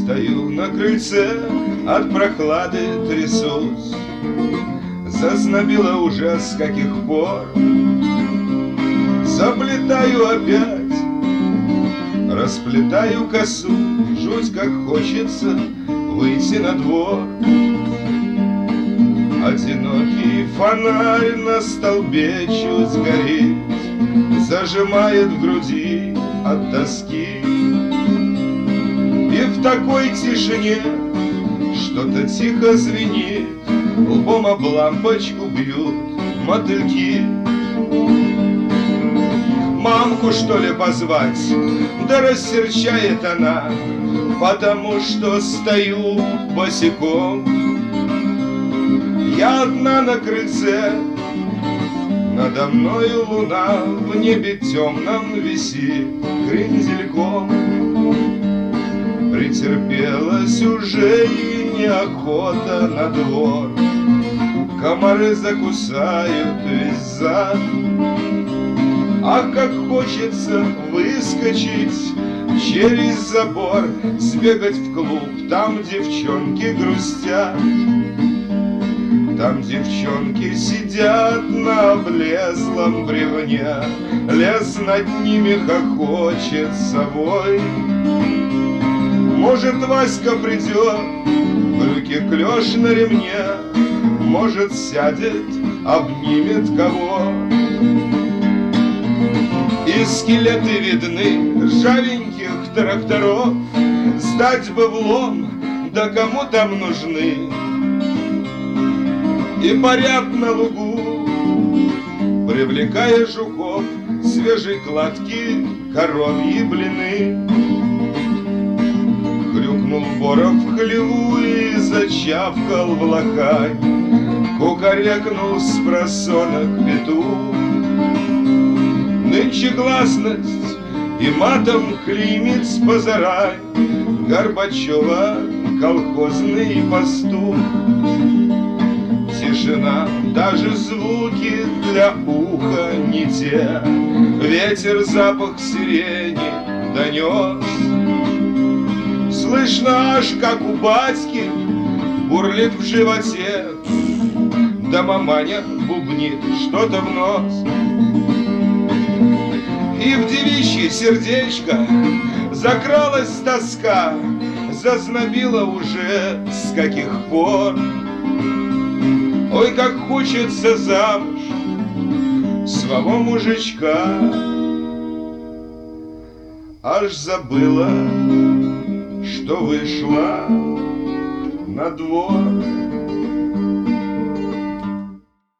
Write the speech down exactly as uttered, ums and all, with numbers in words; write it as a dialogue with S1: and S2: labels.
S1: Стою на крыльце, от прохлады трясусь. Зазнобило уже с каких пор. Заплетаю опять, расплетаю косу. Жуть как хочется выйти на двор. Одинокий фонарь на столбе чуть горит, зажимает в груди от тоски. И в такой тишине что-то тихо звенит, лбом об лампочку бьют мотыльки. Мамку, что ли, позвать? Да рассерчает она, потому что стою босиком. Я одна на крыльце, надо мною луна в небе темном висит крендельком. Претерпелась уже и неохота на двор. Комары закусают весь зад. Ах, как хочется выскочить через забор, сбегать в клуб, там девчонки грустят. Там девчонки сидят на облезлом бревне, лес над ними хохочет совой. Может, Васька придет, брюки клеш на ремне, может, сядет, обнимет кого. И скелеты видны ржавеньких тракторов, сдать бы в лом, да кому там нужны. И парят на лугу, привлекая жуков, свежей кладки коровьи блины. Хрюкнул боров в хлеву и зачавкал в лохань, кукарекнул спросонок петух. Нынче гласность и матом клеймит с позарань Горбачева колхозный пастух. Тишина, даже звуки для уха не те. Ветер запах сирени донес. Слышно аж, как у батьки бурлит в животе, да маманя бубнит что-то в нос. И в девичье сердечко закралась тоска, зазнобила уже с каких пор. Ой, как хочется замуж своего мужичка, аж забыла, что вышла на двор.